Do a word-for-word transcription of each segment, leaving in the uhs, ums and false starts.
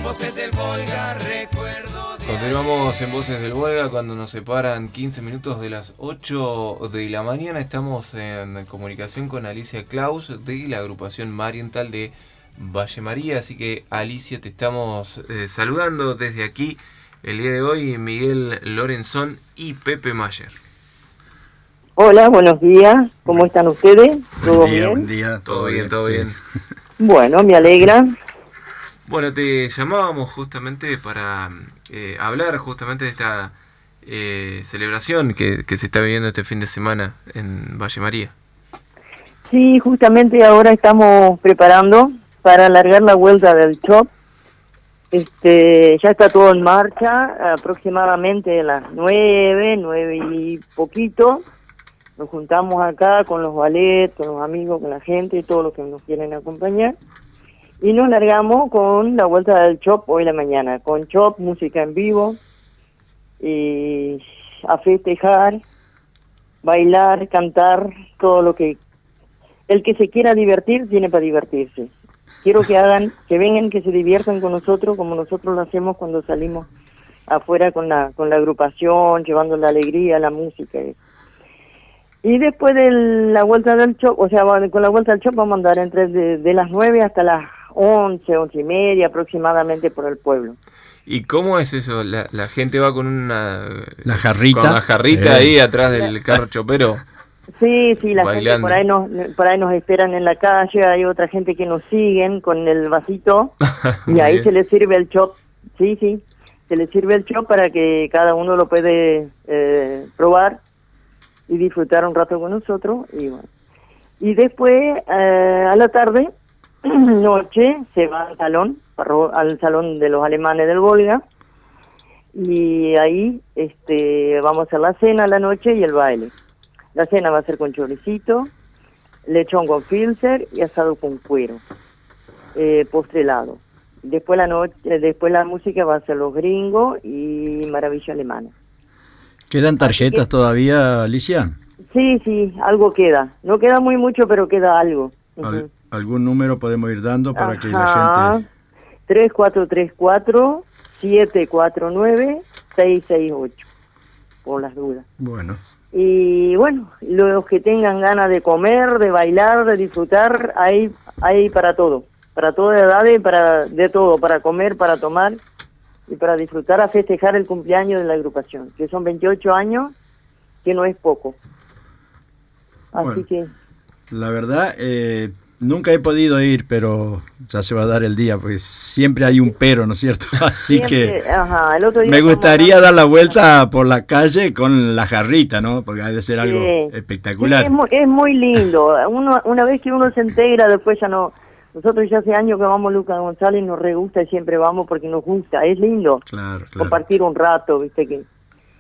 Voces del Volga, recuerdo de Continuamos en Voces del Volga cuando nos separan quince minutos de las ocho de la mañana. Estamos en comunicación con Alicia Klaus de la agrupación Mariental de Valle María. Así que, Alicia, te estamos eh, saludando desde aquí el día de hoy, Miguel Lorenzón y Pepe Mayer. Hola, buenos días. ¿Cómo están ustedes? ¿Todo Buen día, bien? buen día. Todo bien, todo sí. bien. Bueno, me alegra. Bueno, te llamábamos justamente para eh, hablar justamente de esta eh, celebración que, que se está viviendo este fin de semana en Valle María. Sí, justamente ahora estamos preparando para alargar la vuelta del shop. Este, ya está todo en marcha, aproximadamente a las nueve, nueve y poquito. Nos juntamos acá con los ballets, con los amigos, con la gente, todos los que nos quieren acompañar. Y nos largamos con la vuelta del shop hoy en la mañana, con shop, música en vivo, y a festejar, bailar, cantar, todo lo que... El que se quiera divertir, tiene para divertirse. Quiero que hagan, que vengan, que se diviertan con nosotros, como nosotros lo hacemos cuando salimos afuera con la con la agrupación, llevando la alegría, la música. Y después de la vuelta del shop, o sea, con la vuelta del shop vamos a andar entre de, de las nueve hasta las once, once y media aproximadamente por el pueblo. ¿Y cómo es eso? ¿La, la gente va con una... La jarrita. Con la jarrita Sí. ahí atrás del carro chopero? Sí, sí, la Bailando. gente por ahí nos por ahí nos esperan en la calle, hay otra gente que nos siguen con el vasito y Muy ahí bien. se les sirve el chop. Sí, sí, se les sirve el chop para que cada uno lo puede eh, probar y disfrutar un rato con nosotros y bueno. Y después eh, a la tarde, noche, se va al salón, al salón de los alemanes del Volga y ahí este vamos a hacer la cena a la noche y el baile. La cena va a ser con choricito, lechón con filter y asado con cuero, eh, postre helado. Después la noche, después la música va a ser Los Gringos y Maravilla Alemana. ¿Quedan tarjetas todavía, Alicia? Sí, sí, algo queda. No queda muy mucho, pero queda algo. Al- Uh-huh. ¿Algún número podemos ir dando para Ajá. que la gente... tres cuatro tres cuatro, siete cuatro nueve, seis seis ocho, por las dudas. Bueno, Y bueno, los que tengan ganas de comer, de bailar, de disfrutar, hay hay para todo, para toda edad, para de todo, para comer, para tomar y para disfrutar, a festejar el cumpleaños de la agrupación, que son veintiocho años, que no es poco. Así Bueno. que... la verdad, eh, nunca he podido ir, pero ya se va a dar el día, pues siempre hay un pero, ¿no es cierto? Así siempre, que ajá, el otro día me estamos gustaría hablando- dar la vuelta por la calle con la jarrita, ¿no? Porque ha de ser algo Sí. espectacular. Sí, es, muy, es muy lindo. Uno, una vez que uno se integra, después ya no... Nosotros ya hace años que vamos a Lucas González, nos re gusta y siempre vamos porque nos gusta. Es lindo Claro, claro. compartir un rato, ¿viste? que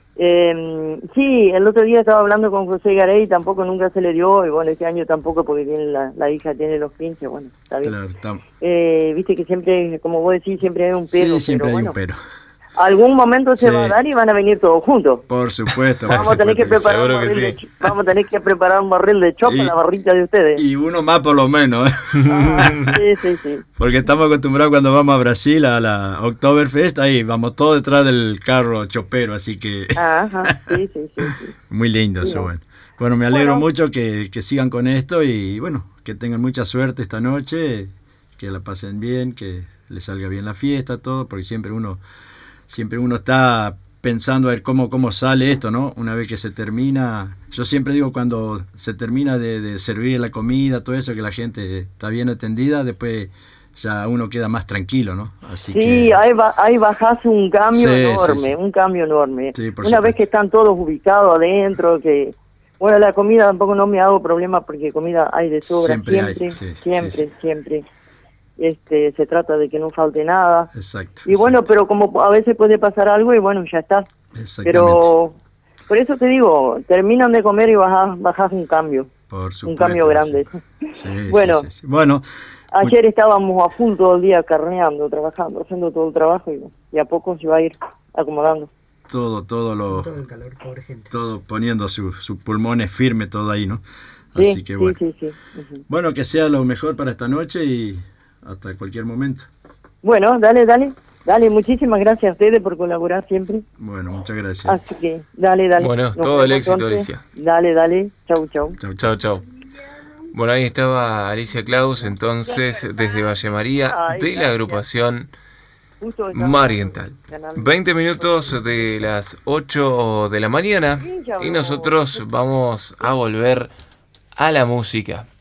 eh, Sí, el otro día estaba hablando con José Garay, tampoco nunca se le dio, y bueno, este año tampoco porque tiene la, la hija tiene los quince, bueno, está bien. Claro, está- Eh, Viste que siempre, como vos decís, siempre hay un pero, Sí, siempre pero hay bueno, un pero. algún momento se Sí. va a dar y van a venir todos juntos. Por supuesto. Vamos por a tener que supuesto preparar un seguro que barril de sí. ch- vamos a tener que preparar un barril de chop Y- en la barrita de ustedes. Y uno más por lo menos, ¿eh? Ah, sí, sí, sí. Porque estamos acostumbrados cuando vamos a Brasil a la Oktoberfest, ahí vamos todos detrás del carro chopero, así que Ajá, sí, sí, sí, sí. muy lindo eso, Sí. bueno. Bueno, me alegro Bueno. mucho que, que sigan con esto y bueno, que tengan mucha suerte esta noche, que la pasen bien, que les salga bien la fiesta, todo, porque siempre uno, siempre uno está pensando a ver cómo, cómo sale esto, ¿no? Una vez que se termina, yo siempre digo cuando se termina de, de servir la comida, todo eso, que la gente está bien atendida, después ya uno queda más tranquilo, ¿no? Así Sí, que ahí, va, ahí bajás un cambio Sí, sí, enorme, sí. un cambio enorme. Sí, por Una vez supuesto. que están todos ubicados adentro, que... Bueno, la comida tampoco no me hago problema porque comida hay de sobra, Siempre hay, siempre, sí, siempre, sí, sí. siempre. Este, se trata de que no falte nada. exacto. Y bueno, exacto, pero como a veces puede pasar algo y bueno, ya está. exactamente. Pero por eso te digo, terminan de comer y bajás, bajás un cambio, Por supuesto, un cambio sí. grande. Sí, Bueno. sí, sí, sí. Bueno, Ayer estábamos a full todo el día carneando, trabajando, haciendo todo el trabajo y, y a poco se va a ir acomodando. todo, todo lo, Todo el calor, pobre gente. todo poniendo su- sus pulmones firmes, todo ahí, ¿no? Sí, Así que sí, bueno. sí, sí. Ujú. Bueno, que sea lo mejor para esta noche y hasta cualquier momento. Bueno, dale, dale. Dale, muchísimas gracias a ustedes por colaborar siempre. Bueno, muchas gracias. Así que, dale, dale. Bueno, Nos todo el vemos éxito, entonces. Alicia. Dale, dale. Chau, chau. Chau, Chau, chau. Bueno, ahí estaba Alicia Klaus, entonces, desde Valle María, Ay, de la gracias. agrupación Justo estaba Mariental. ganando. veinte minutos de las ocho de la mañana y nosotros vamos a volver a la música.